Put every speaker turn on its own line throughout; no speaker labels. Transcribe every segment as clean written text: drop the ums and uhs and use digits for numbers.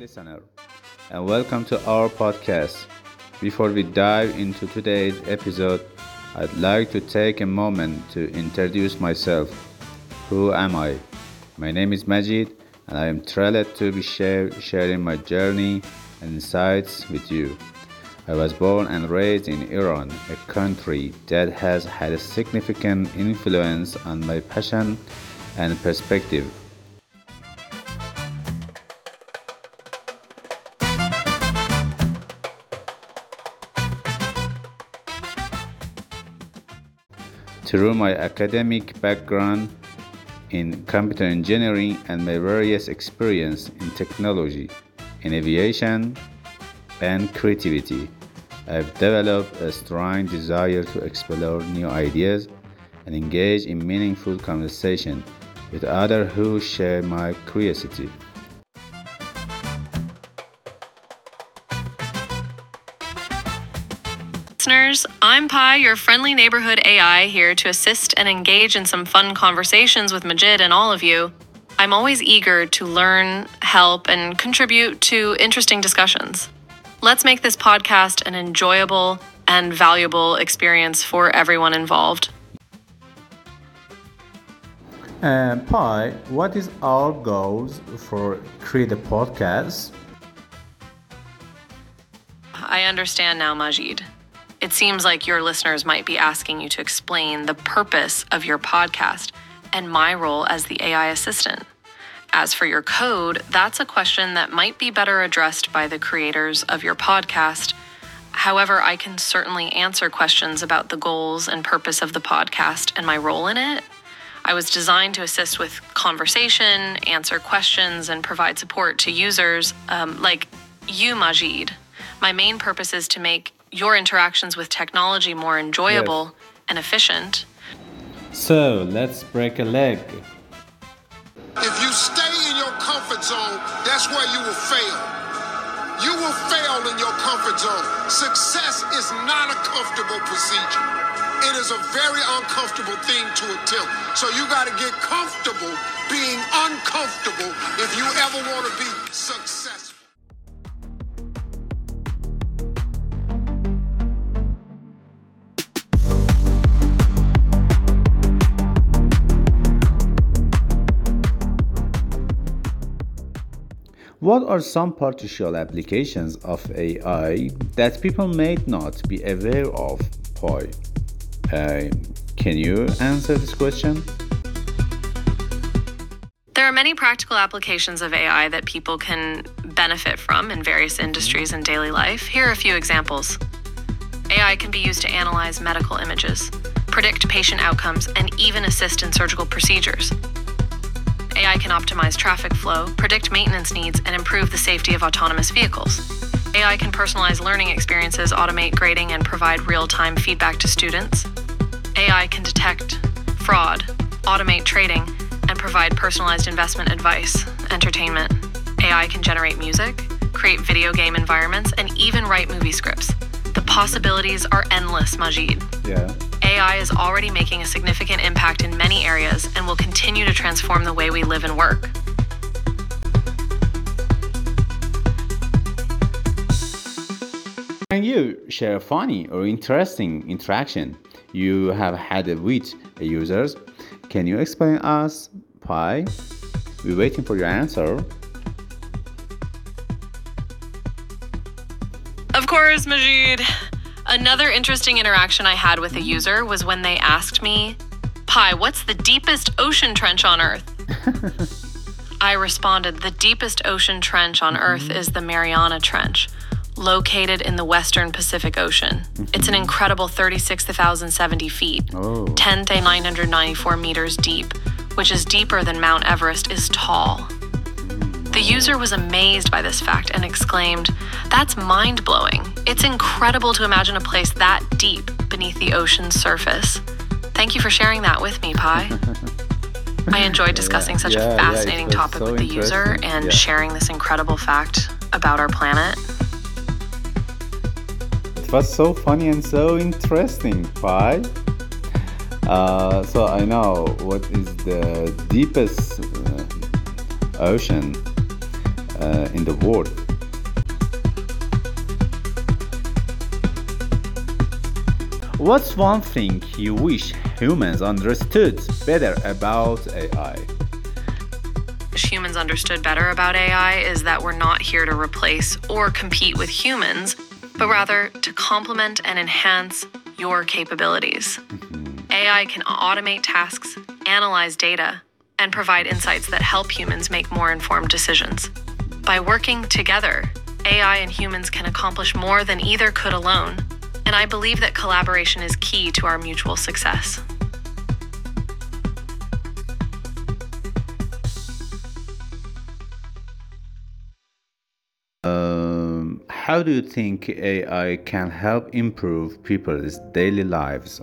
listener, and welcome to our podcast. Before we dive into today's episode, I'd like to take a moment to introduce myself. Who am I? My name is Majid, and I am thrilled to be sharing my journey and insights with you. I was born and raised in Iran, a country that has had a significant influence on my passion and perspective. Through my academic background in computer engineering and my various experience in technology, in aviation, and creativity, I've developed a strong desire to explore new ideas and engage in meaningful conversation with others who share my curiosity.
Listeners, I'm Pi, your friendly neighborhood AI, here to assist and engage in some fun conversations with Majid and all of you. I'm always eager to learn, help, and contribute to interesting discussions. Let's make this podcast an enjoyable and valuable experience for everyone involved.
Pi, what is our goals for create a podcast?
I understand now, Majid. It seems like your listeners might be asking you to explain the purpose of your podcast and my role as the AI assistant. As for your code, that's a question that might be better addressed by the creators of your podcast. However, I can certainly answer questions about the goals and purpose of the podcast and my role in it. I was designed to assist with conversation, answer questions, and provide support to users like you, Majid. My main purpose is to make your interactions with technology more enjoyable and efficient.
So, let's break a leg.
If you stay in your comfort zone, that's where you will fail. You will fail in your comfort zone. Success is not a comfortable procedure. It is a very uncomfortable thing to attempt. So you got to get comfortable being uncomfortable if you ever want to be successful.
What are some partial applications of AI that people may not be aware of, Pi? Can you answer this question?
There are many practical applications of AI that people can benefit from in various industries and daily life. Here are a few examples. AI can be used to analyze medical images, predict patient outcomes, and even assist in surgical procedures. AI can optimize traffic flow, predict maintenance needs, and improve the safety of autonomous vehicles. AI can personalize learning experiences, automate grading, and provide real-time feedback to students. AI can detect fraud, automate trading, and provide personalized investment advice, entertainment. AI can generate music, create video game environments, and even write movie scripts. The possibilities are endless, Majid.
Yeah.
AI is already making a significant impact in many areas and will continue to transform the way we live and work.
Can you share a funny or interesting interaction you have had with users? Can you explain us, Pi? We're waiting for your answer.
Of course, Majid. Another interesting interaction I had with a user was when they asked me, Pi, what's the deepest ocean trench on Earth? I responded, the deepest ocean trench on Earth is the Mariana Trench, located in the western Pacific Ocean. It's an incredible 36,070 feet, 10,994 meters deep, which is deeper than Mount Everest is tall. The user was amazed by this fact and exclaimed, that's mind-blowing. It's incredible to imagine a place that deep beneath the ocean's surface. Thank you for sharing that with me, Pi. I enjoyed discussing such a fascinating topic with the user and sharing this incredible fact about our planet.
It was so funny and so interesting, Pi. So I know what is the deepest ocean. in the world. What's one thing you wish humans understood better about AI?
Humans understood better about AI is that we're not here to replace or compete with humans, but rather to complement and enhance your capabilities. AI can automate tasks, analyze data, and provide insights that help humans make more informed decisions. By working together, AI and humans can accomplish more than either could alone, and I believe that collaboration is key to our mutual success.
How do you think AI can help improve people's daily lives?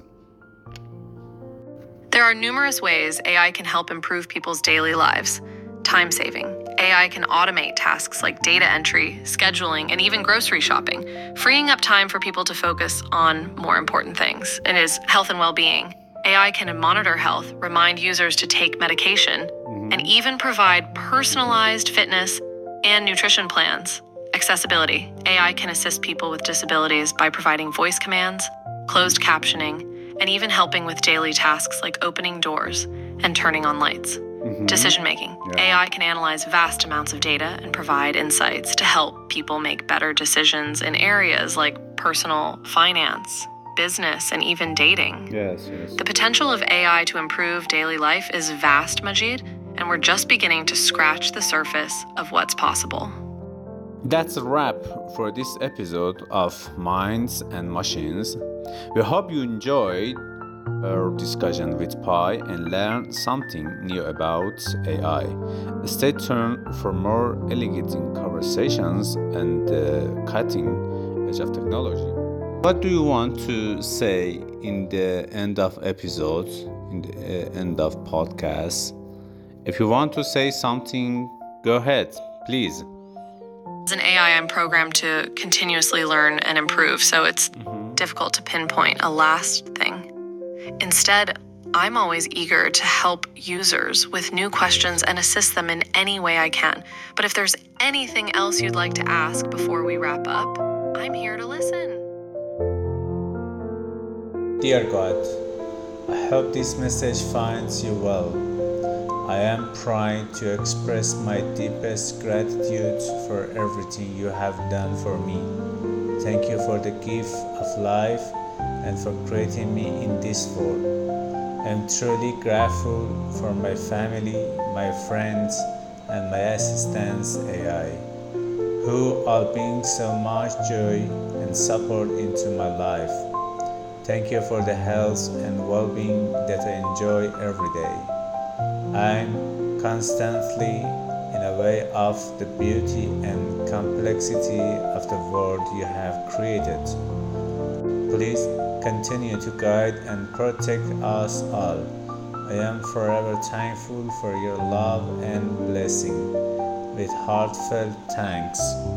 There are numerous ways AI can help improve people's daily lives. Time saving. AI can automate tasks like data entry, scheduling, and even grocery shopping, freeing up time for people to focus on more important things. It is health and well-being. AI can monitor health, remind users to take medication, and even provide personalized fitness and nutrition plans. Accessibility. AI can assist people with disabilities by providing voice commands, closed captioning, and even helping with daily tasks like opening doors and turning on lights. Decision-making. AI can analyze vast amounts of data and provide insights to help people make better decisions in areas like personal finance, business, and even dating.
Yes.
The potential of AI to improve daily life is vast, Majid, and we're just beginning to scratch the surface of what's possible.
That's a wrap for this episode of Minds and Machines. We hope you enjoyed our discussion with Pi and learned something new about AI. Stay tuned for more elevating conversations and the cutting edge of technology. What do you want to say in the end of episodes, in the end of podcasts? If you want to say something, go ahead, please.
As an AI, I'm programmed to continuously learn and improve, so it's difficult to pinpoint a last thing. Instead, I'm always eager to help users with new questions and assist them in any way I can. But if there's anything else you'd like to ask before we wrap up, I'm here to listen.
Dear God, I hope this message finds you well. I am trying to express my deepest gratitude for everything you have done for me. Thank you for the gift of life and for creating me in this world. I am truly grateful for my family, my friends, and my assistants AI, who all bring so much joy and support into my life. Thank you for the health and well-being that I enjoy every day. I'm constantly in awe of the beauty and complexity of the world you have created. Please continue to guide and protect us all. I am forever thankful for your love and blessing. With heartfelt thanks.